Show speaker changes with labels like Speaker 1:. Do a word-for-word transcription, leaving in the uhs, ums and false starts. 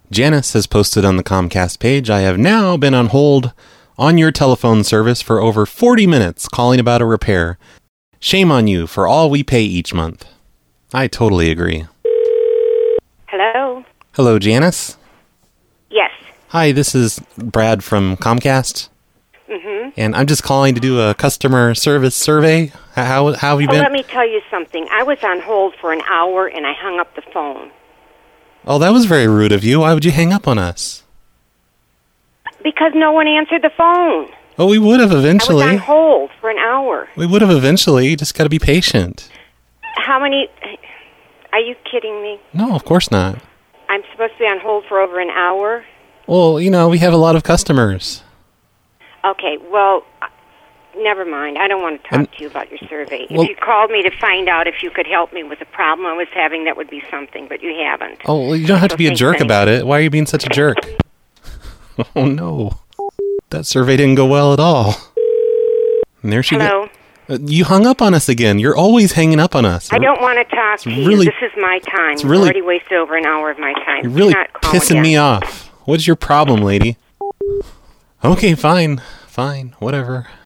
Speaker 1: Janice has posted on the Comcast page, I have now been on hold on your telephone service for over forty minutes calling about a repair. Shame on you for all we pay each month. I totally agree.
Speaker 2: Hello?
Speaker 1: Hello, Janice?
Speaker 2: Yes.
Speaker 1: Hi, this is Brad from Comcast.
Speaker 2: Mm-hmm.
Speaker 1: And I'm just calling to do a customer service survey. How, how have you
Speaker 2: Oh,
Speaker 1: been?
Speaker 2: let me tell you something. I was on hold for an hour and I hung up the phone.
Speaker 1: Oh, that was very rude of you. Why would you hang up on us?
Speaker 2: Because no one answered the phone.
Speaker 1: Oh, we would have eventually.
Speaker 2: I was on hold for an hour.
Speaker 1: We would have eventually. You just got to be patient.
Speaker 2: How many... Are you kidding me?
Speaker 1: No, of course not.
Speaker 2: I'm supposed to be on hold for over an hour?
Speaker 1: Well, you know, we have a lot of customers.
Speaker 2: Okay, well, never mind. I don't want to talk
Speaker 1: And,
Speaker 2: to you about your survey.
Speaker 1: well,
Speaker 2: if you called me to find out if you could help me with a problem I was having, that would be something, but you haven't.
Speaker 1: Oh, well, you don't have to be a
Speaker 2: Okay,
Speaker 1: jerk
Speaker 2: thanks.
Speaker 1: about it. Why are you being such a jerk? Oh, no. That survey didn't go well at all. And there she
Speaker 2: Hello?
Speaker 1: goes. Uh, you hung up on us again. You're always hanging up on us.
Speaker 2: I don't want to talk to
Speaker 1: really-
Speaker 2: you. This is my time.
Speaker 1: it's
Speaker 2: You've
Speaker 1: really-
Speaker 2: already wasted over an hour of my time.
Speaker 1: You're really
Speaker 2: Do not call
Speaker 1: pissing
Speaker 2: again.
Speaker 1: me off. What's your problem, lady? Okay, fine. Fine. Whatever.